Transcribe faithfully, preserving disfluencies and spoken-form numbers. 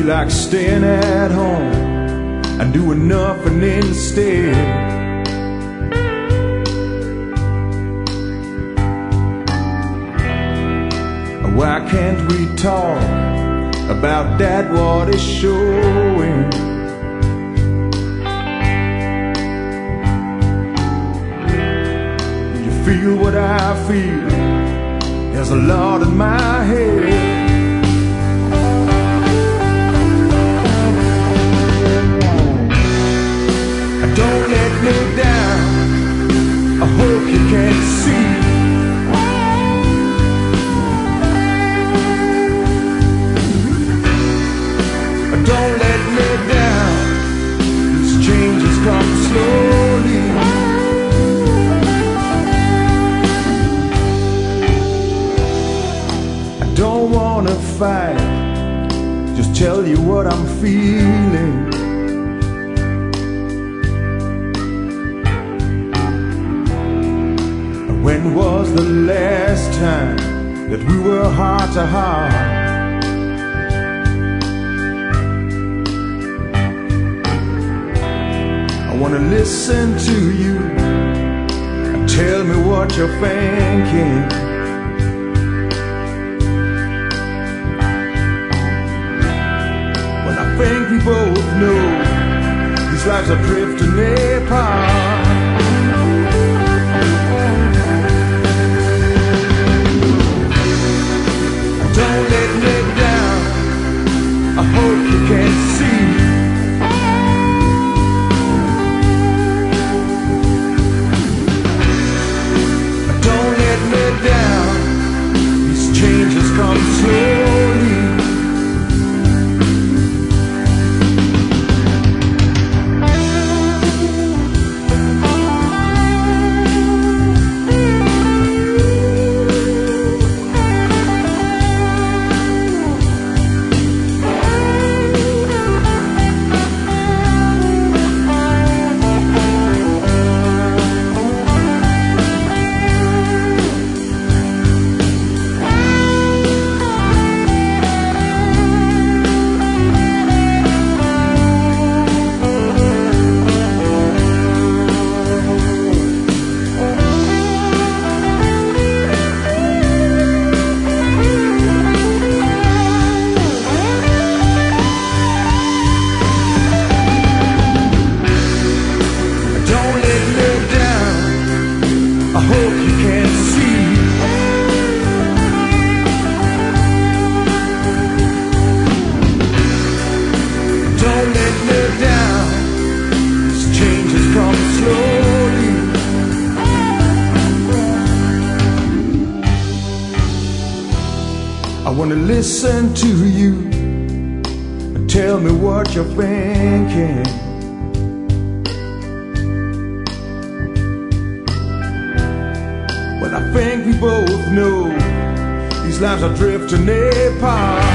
feel like staying at home and doing nothing instead. Why can't we talk about that, what is showing? You feel what I feel, there's a lot in my head. Don't let me down, I hope you can see. Don't let me down, these changes come slowly. I don't wanna fight, just tell you what I'm feeling. When was the last time that we were heart to heart? I wanna listen to you and tell me what you're thinking. When I think we both know these lives are drifting apart. Don't let me down, I hope you can see. Don't let me down, these changes come slowly. I hope you can see. Don't let me down, these changes come slowly. I wanna listen to you and tell me what you're thinking. I think we both know these lives are drifting apart.